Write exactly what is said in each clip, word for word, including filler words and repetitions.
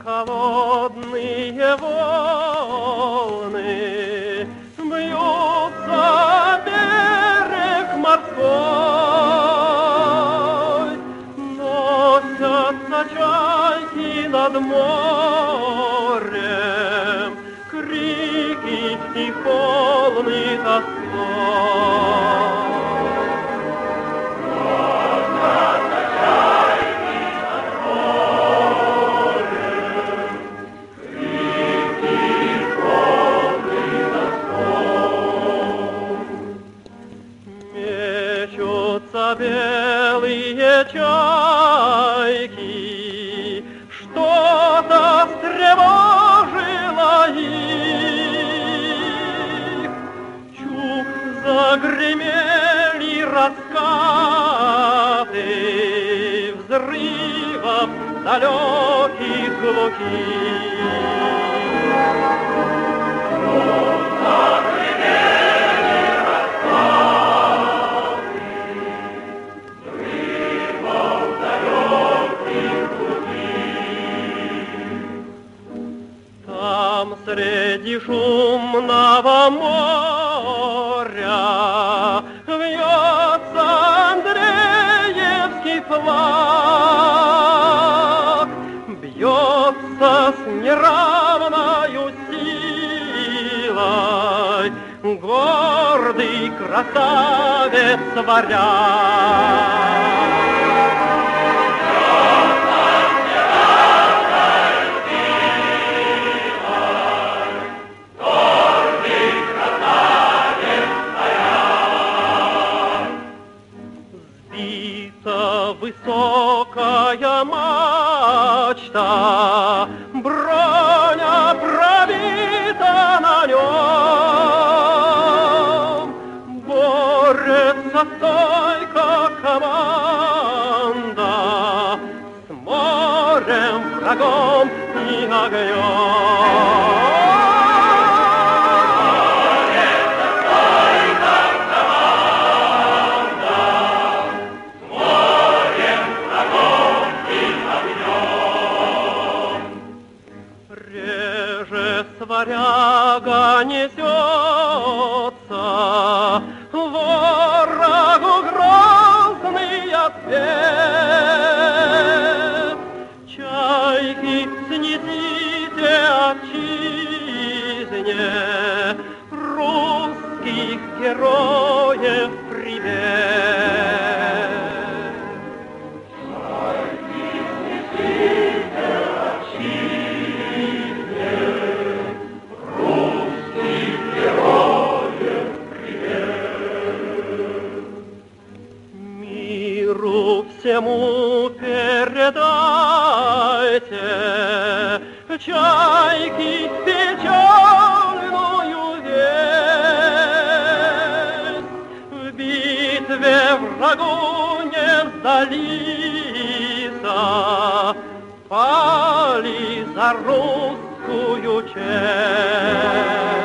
холодные волны бьются о берег морской, носятся чайки над морем, крики их полны тоской. Белые чайки, что-то встревожило их. Чух, загремели раскаты взрывов далеких глухих. Среди шумного моря вьется Андреевский флаг, бьется с неравною силой гордый красавец-варяг. Высокая мачта, броня пробита на нем, борется стойко команда с морем, врагом и огнем. Варяга несется ворогу грозный ответ. Чайки, снесите отчизне русских героев привет. Всему передайте чайки печальную весть. В битве врагу не сдались, пали за русскую честь.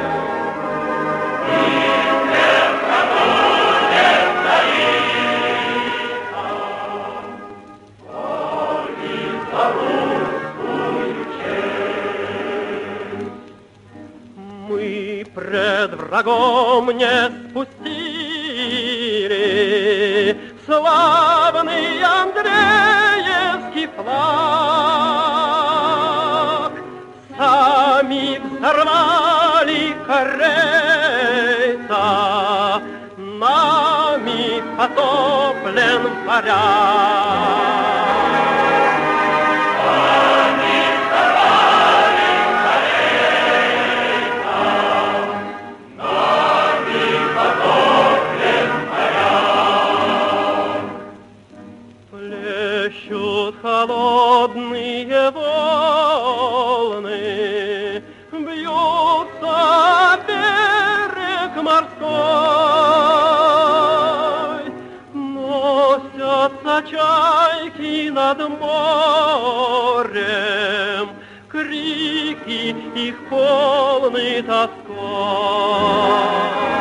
Пред врагом не спустили славный Андреевский флаг. Сами взорвали корейца, нами потоплен варяг. Холодные волны бьются о берег морской, носятся чайки над морем, крики их полны тоской.